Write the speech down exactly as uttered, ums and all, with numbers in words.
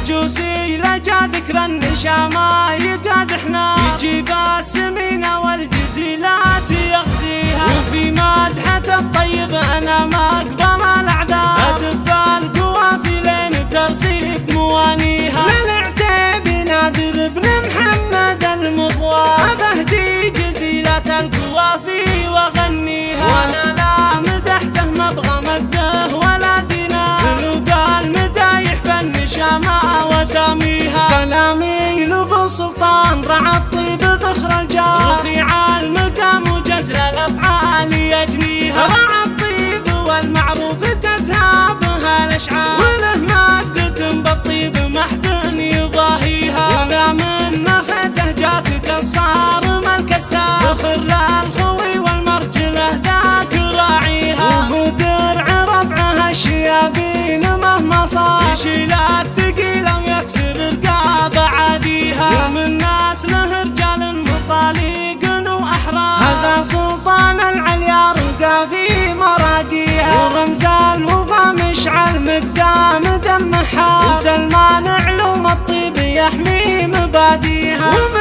الجوسي لجا ذكر النشامة يقادحنا، يجيب السمينة والجزيلات يغزيها، وفي مدحة الطيب أنا ما أقبل الأعذار، أدف القوافي لين ترصيد موانيها، للعتيب نادر بن محمد المضوى بهدي جزيلة القوافي وغنيها، وانا لا مدحته ما ابغى مده ولا دينار، تلقى المدايح فالنشامة وساميها، سلامي لابو سلطان رعى الطيب ذخر الجار، رفيع المقام وجزل الافعال يجنيها، رعى الطيب والمعروف تزهابها الاشعار، وله مادة بالطيب محد يضاهيها، واذا من نخته جاك كسار ملك السار، ذخر للخوي والمرجله ذاك راعيها، وهو درع ربعها الشيابين مهما صار، يشيل الثقيله ويكسر رقاب عاديها، يوم الناس له رجال مطالق واحرار، هذا سلطان العليا رقى في مراديها، ورمز الوفا مشعل مقدام دم حار، وسلمان علوم الطيب يحمي مباديها.